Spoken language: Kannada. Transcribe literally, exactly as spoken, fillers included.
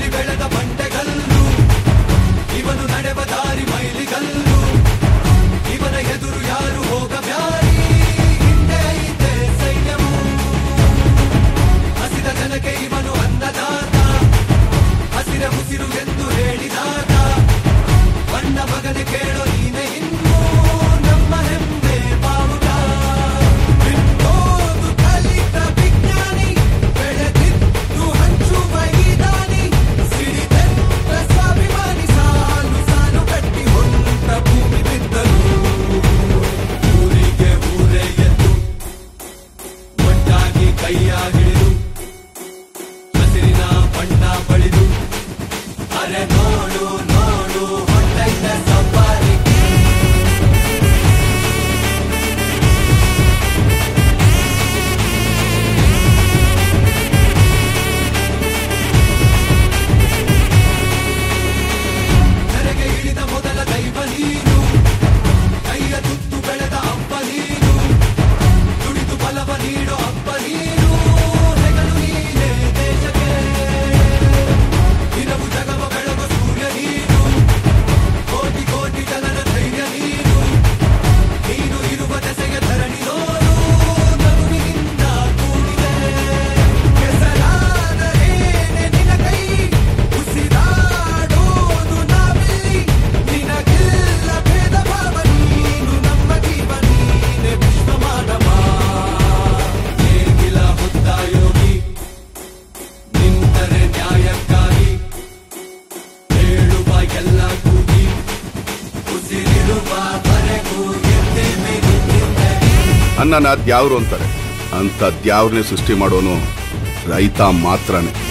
ಬೆಳೆದ ಬಂಡೆಗಲ್ಲು, ಇವನು ನಡೆವ ದಾರಿ ಮೈಲಿಗಲ್ಲು, ಇವನ ಎದುರು ಯಾರು ಹೋಗಬ್ಯಾರಿ, ಹಿಂದೆ ಐತೆ ಸೈನ್ಯವು, ಹಸಿದ ಜನಕ್ಕೆ ಇವನು ಅನ್ನದಾತ, ಹಸಿರ ಉಸಿರು ಎಂದು ಹೇಳಿದಾಗ ಬಣ್ಣ ಮಗನೆ ಕೇಳೋ ನೀನೆ ಇನ್ನು ನಮ್ಮ ಹೆಮ್ಮೆ ಬಾವುಟ, ಬಿಟ್ಟೋದು ಕಲಿತ ವಿಜ್ಞಾನಿ, ಬೆಳೆದಿದ್ದು ಹಂಚುವ ಈ ದಾನಿ, ಸಿಡಿದೆತ್ತ ಸ್ವಾಭಿಮಾನಿ, ಸಾಲು ಸಾಲು ಕಟ್ಟಿ ಹೊಂಟ ಭೂಮಿ ಬಿದ್ದರು, ಊರಿಗೆ ಊರೇ ಎದ್ದು ಒಟ್ಟಾಗಿ ಕೈಯ ಹಿಡಿದು ಹಸಿರಿನ ಬಣ್ಣ ಬಳಿದು, ಅರೆ ನೋಡು ನೋಡು ಹೊಟ್ಟೈತೆ ಸವಾರಿ, ತೆರೆಗೆ ಇಳಿದ ಮೊದಲ ದೈವ ನೀನು, ಕೈಯ ತುತ್ತು ಬೆಳೆದ ಅಪ್ಪ ನೀನು, ದುಡಿದು ಬಲವ ನೀಡೋ ಅಪ್ಪ ನೀನು, ಹೆಗಲು ನೀನೇ ದೇಶಕ್ಕೆ, ದಿನವು ಜಗವ ಬೆಳಗೋ ಸೂರ್ಯ ನೀನು, ಕೋಟಿ ಕೋಟಿ ಜನರ ಧೈರ್ಯ ನೀನು, ನೀನು ಇರುವ ದೆಸೆಯ ಧರಣಿ ನೋಡು, ನಗುವಿನಿಂದ ಕೂಡಿದೆ ಕೆಸರಾದ ಏನೆ ನಿನ ಕೈ, ಉಸಿರಾಡೋದು ನಾವಿಲ್ಲಿ, ನಿನಗಿಲ್ಲ ಭೇದ ಭಾವ, ನೀನು ನಮ್ಮ ಜೀವ, ನೀನೆ ವಿಶ್ವ ಮಾನವ, ನೇಗಿಲ ಹೊತ್ತ ಯೋಗಿ ನಿಂತರೆ ನ್ಯಾಯಕ್ಕಾಗಿ, ಹೇಳುವ ಎಲ್ಲ ಕೂಗಿ ಉಸಿರಿರುವ ಬರೆಗೂ ಎದ್ದೇವೆ ನಿಂತಿದ್ದೆ. ಅನ್ನನ ದ್ಯಾವ್ರು ಅಂತಾರೆ, ಅಂತ ದ್ಯಾವ್ರನ್ನೇ ಸೃಷ್ಟಿ ಮಾಡೋನು ರೈತ ಮಾತ್ರನೇ.